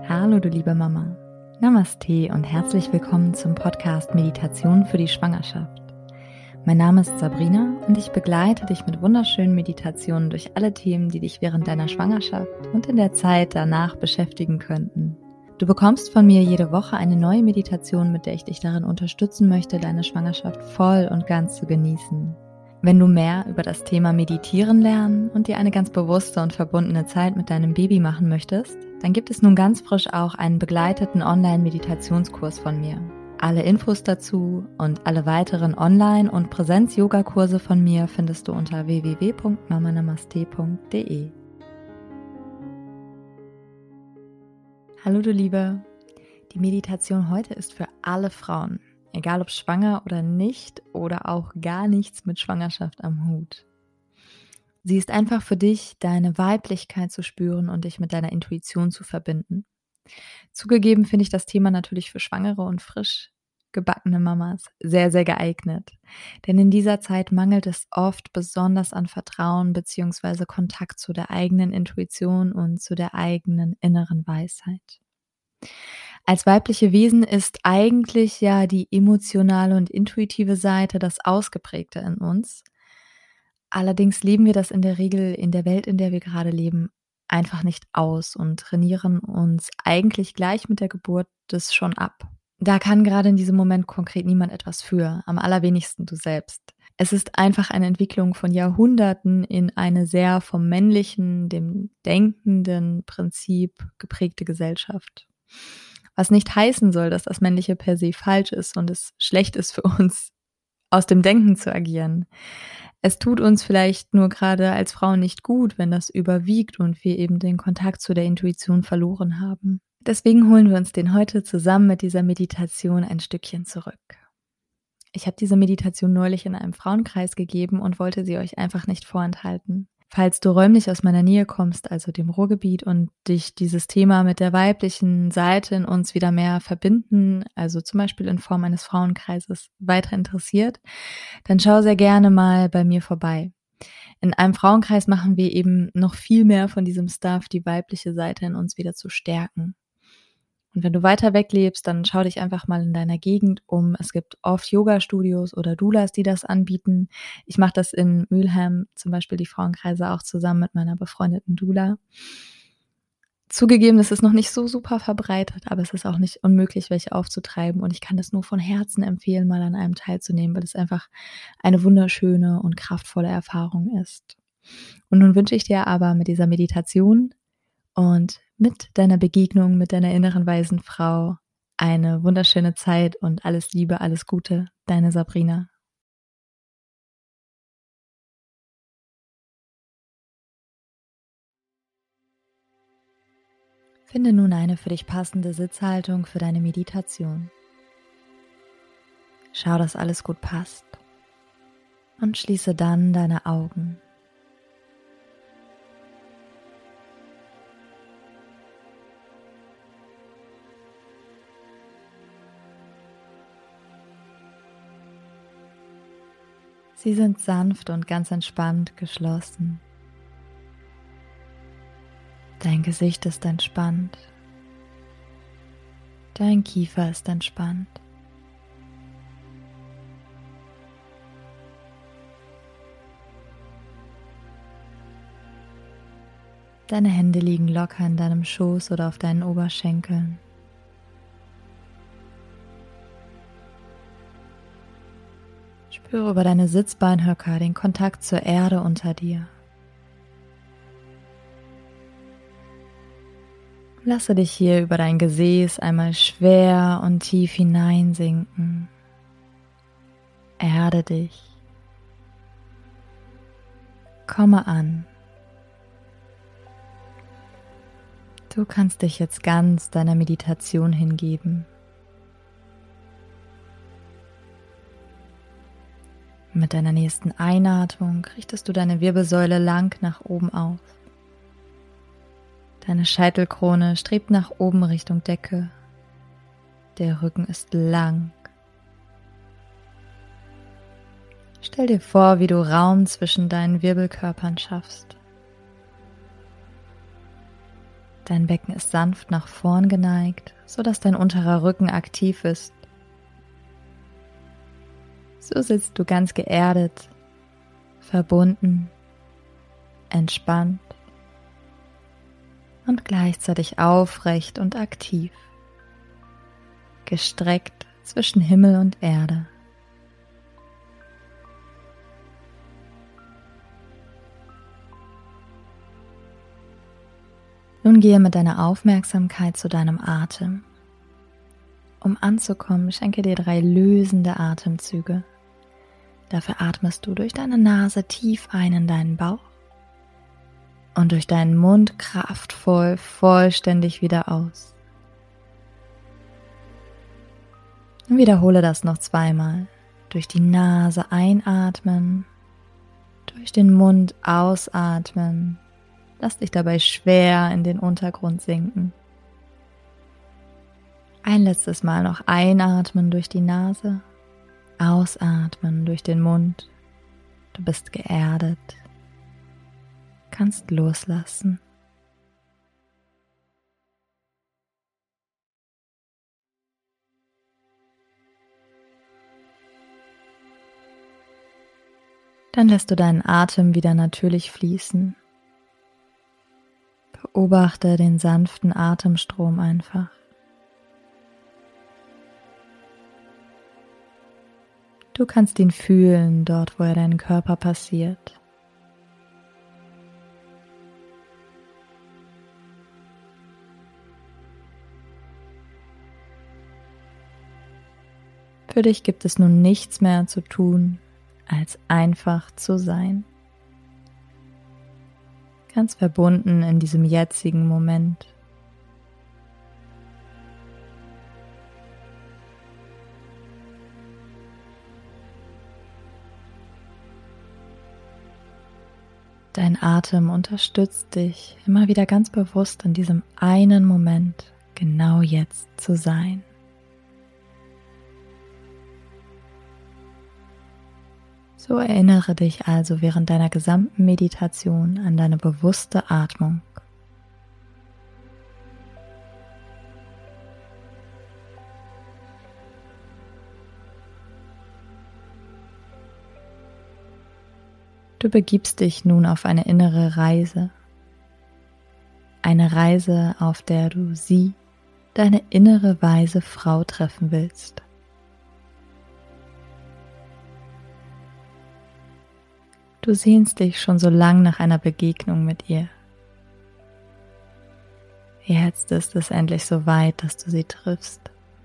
Hallo du liebe Mama, Namaste und herzlich willkommen zum Podcast Meditation für die Schwangerschaft. Mein Name ist Sabrina und ich begleite dich mit wunderschönen Meditationen durch alle Themen, die dich während deiner Schwangerschaft und in der Zeit danach beschäftigen könnten. Du bekommst von mir jede Woche eine neue Meditation, mit der ich dich darin unterstützen möchte, deine Schwangerschaft voll und ganz zu genießen. Wenn du mehr über das Thema Meditieren lernen und dir eine ganz bewusste und verbundene Zeit mit deinem Baby machen möchtest, dann gibt es nun ganz frisch auch einen begleiteten Online-Meditationskurs von mir. Alle Infos dazu und alle weiteren Online- und Präsenz-Yoga-Kurse von mir findest du unter www.mamanamaste.de. Hallo du Liebe, die Meditation heute ist für alle Frauen. Egal ob schwanger oder nicht oder auch gar nichts mit Schwangerschaft am Hut. Sie ist einfach für dich, deine Weiblichkeit zu spüren und dich mit deiner Intuition zu verbinden. Zugegeben finde ich das Thema natürlich für schwangere und frisch gebackene Mamas sehr, sehr geeignet. Denn in dieser Zeit mangelt es oft besonders an Vertrauen bzw. Kontakt zu der eigenen Intuition und zu der eigenen inneren Weisheit. Als weibliche Wesen ist eigentlich ja die emotionale und intuitive Seite das Ausgeprägte in uns. Allerdings leben wir das in der Regel in der Welt, in der wir gerade leben, einfach nicht aus und trainieren uns eigentlich gleich mit der Geburt das schon ab. Da kann gerade in diesem Moment konkret niemand etwas für, am allerwenigsten du selbst. Es ist einfach eine Entwicklung von Jahrhunderten in eine sehr vom männlichen, dem denkenden Prinzip geprägte Gesellschaft. Was nicht heißen soll, dass das Männliche per se falsch ist und es schlecht ist für uns, aus dem Denken zu agieren. Es tut uns vielleicht nur gerade als Frauen nicht gut, wenn das überwiegt und wir eben den Kontakt zu der Intuition verloren haben. Deswegen holen wir uns den heute zusammen mit dieser Meditation ein Stückchen zurück. Ich habe diese Meditation neulich in einem Frauenkreis gegeben und wollte sie euch einfach nicht vorenthalten. Falls du räumlich aus meiner Nähe kommst, also dem Ruhrgebiet, und dich dieses Thema mit der weiblichen Seite in uns wieder mehr verbinden, also zum Beispiel in Form eines Frauenkreises, weiter interessiert, dann schau sehr gerne mal bei mir vorbei. In einem Frauenkreis machen wir eben noch viel mehr von diesem Stuff, die weibliche Seite in uns wieder zu stärken. Und wenn du weiter weg lebst, dann schau dich einfach mal in deiner Gegend um. Es gibt oft Yoga-Studios oder Doulas, die das anbieten. Ich mache das in Mülheim, zum Beispiel die Frauenkreise, auch zusammen mit meiner befreundeten Doula. Zugegeben, es ist noch nicht so super verbreitet, aber es ist auch nicht unmöglich, welche aufzutreiben. Und ich kann das nur von Herzen empfehlen, mal an einem teilzunehmen, weil es einfach eine wunderschöne und kraftvolle Erfahrung ist. Und nun wünsche ich dir aber mit dieser Meditation und mit deiner Begegnung mit deiner inneren weisen Frau eine wunderschöne Zeit und alles Liebe, alles Gute, deine Sabrina. Finde nun eine für dich passende Sitzhaltung für deine Meditation. Schau, dass alles gut passt und schließe dann deine Augen. Sie sind sanft und ganz entspannt geschlossen. Dein Gesicht ist entspannt. Dein Kiefer ist entspannt. Deine Hände liegen locker in deinem Schoß oder auf deinen Oberschenkeln. Spüre über deine Sitzbeinhöcker den Kontakt zur Erde unter dir. Lasse dich hier über dein Gesäß einmal schwer und tief hineinsinken. Erde dich. Komme an. Du kannst dich jetzt ganz deiner Meditation hingeben. Mit deiner nächsten Einatmung richtest du deine Wirbelsäule lang nach oben auf. Deine Scheitelkrone strebt nach oben Richtung Decke. Der Rücken ist lang. Stell dir vor, wie du Raum zwischen deinen Wirbelkörpern schaffst. Dein Becken ist sanft nach vorn geneigt, sodass dein unterer Rücken aktiv ist. So sitzt du ganz geerdet, verbunden, entspannt und gleichzeitig aufrecht und aktiv, gestreckt zwischen Himmel und Erde. Nun gehe mit deiner Aufmerksamkeit zu deinem Atem. Um anzukommen, schenke dir 3 lösende Atemzüge. Dafür atmest du durch deine Nase tief ein in deinen Bauch und durch deinen Mund kraftvoll, vollständig wieder aus. Und wiederhole das noch 2-mal. Durch die Nase einatmen, durch den Mund ausatmen. Lass dich dabei schwer in den Untergrund sinken. Ein letztes Mal noch einatmen durch die Nase, ausatmen durch den Mund. Du bist geerdet, kannst loslassen. Dann lässt du deinen Atem wieder natürlich fließen. Beobachte den sanften Atemstrom einfach. Du kannst ihn fühlen, dort wo er deinen Körper passiert. Für dich gibt es nun nichts mehr zu tun, als einfach zu sein. Ganz verbunden in diesem jetzigen Moment. Dein Atem unterstützt dich, immer wieder ganz bewusst in diesem einen Moment genau jetzt zu sein. So erinnere dich also während deiner gesamten Meditation an deine bewusste Atmung. Du begibst dich nun auf eine innere Reise. Eine Reise, auf der du sie, deine innere weise Frau, treffen willst. Du sehnst dich schon so lang nach einer Begegnung mit ihr. Jetzt ist es endlich so weit, dass du sie triffst.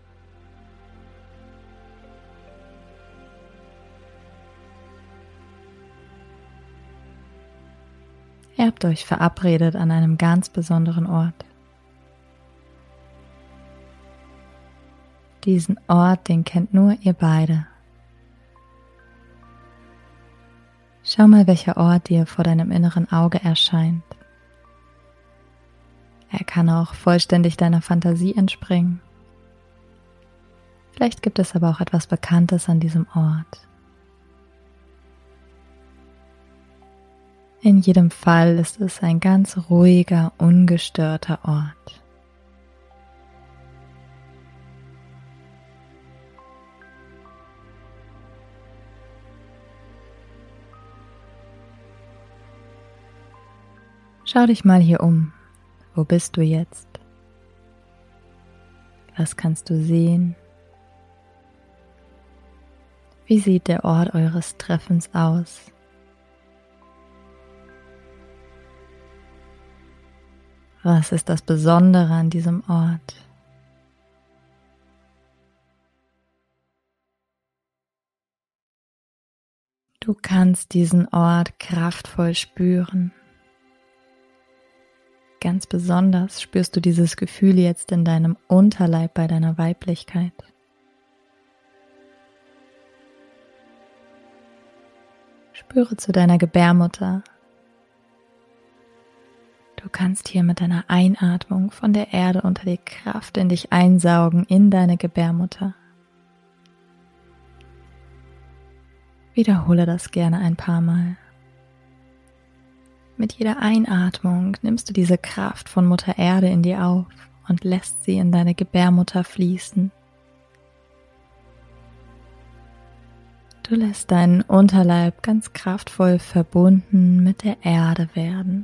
Ihr habt euch verabredet an einem ganz besonderen Ort. Diesen Ort, den kennt nur ihr beide. Schau mal, welcher Ort dir vor deinem inneren Auge erscheint. Er kann auch vollständig deiner Fantasie entspringen. Vielleicht gibt es aber auch etwas Bekanntes an diesem Ort. In jedem Fall ist es ein ganz ruhiger, ungestörter Ort. Schau dich mal hier um. Wo bist du jetzt? Was kannst du sehen? Wie sieht der Ort eures Treffens aus? Was ist das Besondere an diesem Ort? Du kannst diesen Ort kraftvoll spüren. Ganz besonders spürst du dieses Gefühl jetzt in deinem Unterleib bei deiner Weiblichkeit. Spüre zu deiner Gebärmutter. Du kannst hier mit deiner Einatmung von der Erde unter die Kraft in dich einsaugen, in deine Gebärmutter. Wiederhole das gerne ein paar Mal. Mit jeder Einatmung nimmst du diese Kraft von Mutter Erde in dir auf und lässt sie in deine Gebärmutter fließen. Du lässt deinen Unterleib ganz kraftvoll verbunden mit der Erde werden.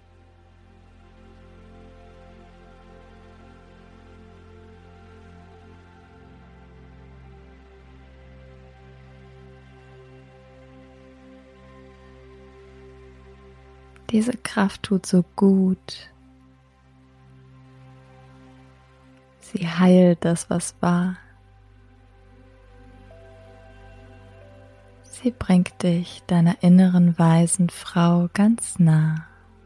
Diese Kraft tut so gut. Sie heilt das, was war. Sie bringt dich deiner inneren weisen Frau ganz nah.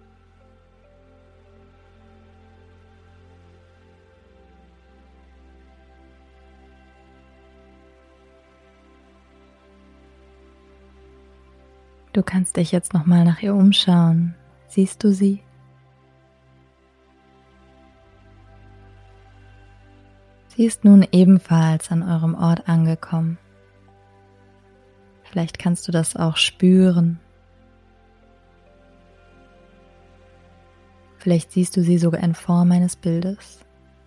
Du kannst dich jetzt nochmal nach ihr umschauen. Siehst du sie? Sie ist nun ebenfalls an eurem Ort angekommen. Vielleicht kannst du das auch spüren. Vielleicht siehst du sie sogar in Form eines Bildes.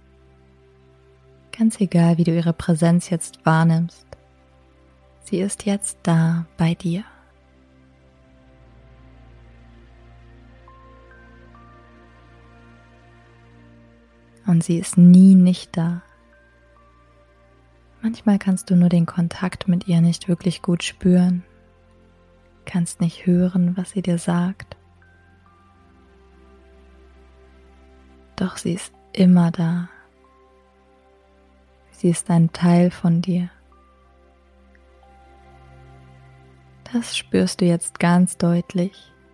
Ganz egal, wie du ihre Präsenz jetzt wahrnimmst. Sie ist jetzt da bei dir. Und sie ist nie nicht da. Manchmal kannst du nur den Kontakt mit ihr nicht wirklich gut spüren, kannst nicht hören, was sie dir sagt. Doch sie ist immer da. Sie ist ein Teil von dir. Das spürst du jetzt ganz deutlich.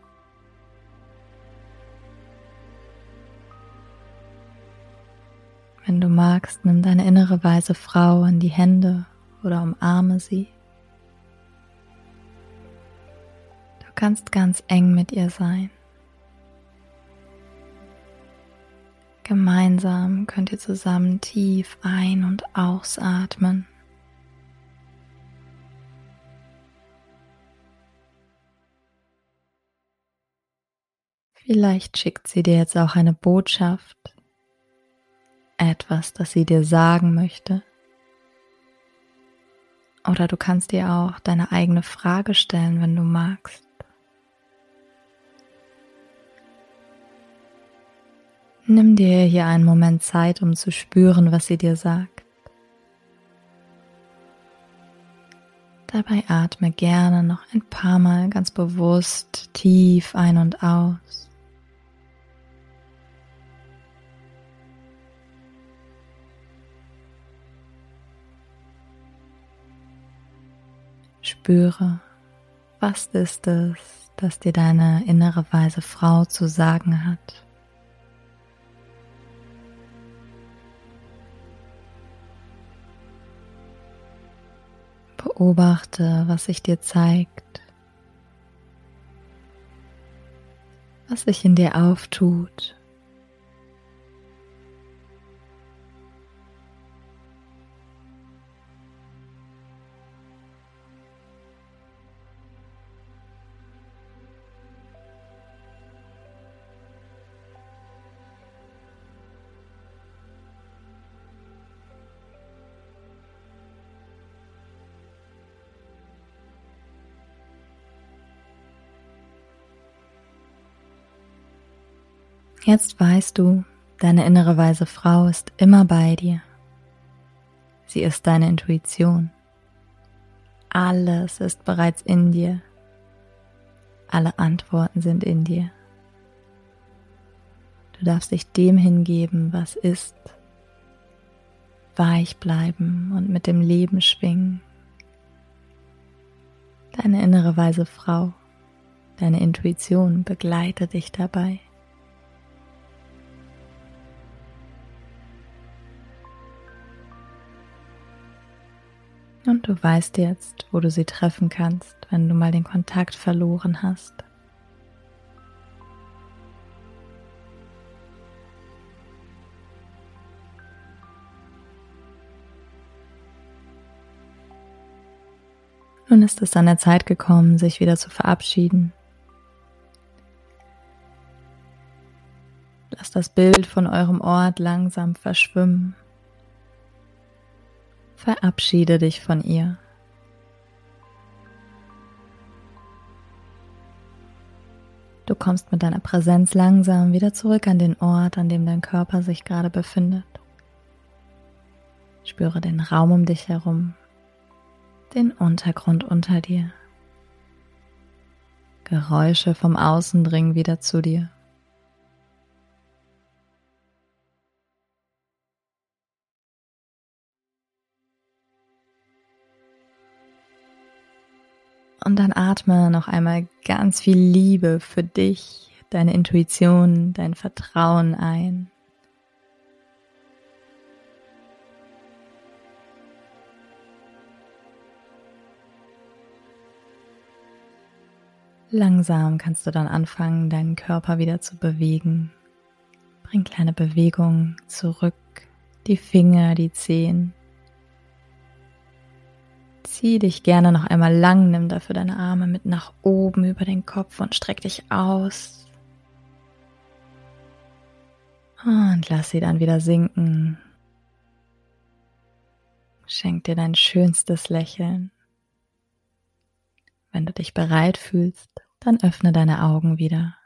Wenn du magst, nimm deine innere weise Frau in die Hände oder umarme sie. Du kannst ganz eng mit ihr sein. Gemeinsam könnt ihr zusammen tief ein- und ausatmen. Vielleicht schickt sie dir jetzt auch eine Botschaft, etwas, das sie dir sagen möchte. Oder du kannst dir auch deine eigene Frage stellen, wenn du magst. Nimm dir hier einen Moment Zeit, um zu spüren, was sie dir sagt. Dabei atme gerne noch ein paar Mal ganz bewusst tief ein und aus. Spüre, was ist es, das dir deine innere weise Frau zu sagen hat. Beobachte, was sich dir zeigt, was sich in dir auftut. Jetzt weißt du, deine innere weise Frau ist immer bei dir. Sie ist deine Intuition. Alles ist bereits in dir. Alle Antworten sind in dir. Du darfst dich dem hingeben, was ist, weich bleiben und mit dem Leben schwingen. Deine innere weise Frau, deine Intuition begleitet dich dabei. Und du weißt jetzt, wo du sie treffen kannst, wenn du mal den Kontakt verloren hast. Nun ist es an der Zeit gekommen, sich wieder zu verabschieden. das Bild von eurem Ort langsam verschwimmen. Verabschiede dich von ihr. Du kommst mit deiner Präsenz langsam wieder zurück an den Ort, an dem dein Körper sich gerade befindet. Spüre den Raum um dich herum, den Untergrund unter dir. Geräusche vom Außen dringen wieder zu dir. Und dann atme noch einmal ganz viel Liebe für dich, deine Intuition, dein Vertrauen ein. Langsam kannst du dann anfangen, deinen Körper wieder zu bewegen. Bring kleine Bewegungen zurück, die Finger, die Zehen. Zieh dich gerne noch einmal lang, nimm dafür deine Arme mit nach oben über den Kopf und streck dich aus. Und lass sie dann wieder sinken. Schenk dir dein schönstes Lächeln. Wenn du dich bereit fühlst, dann öffne deine Augen wieder.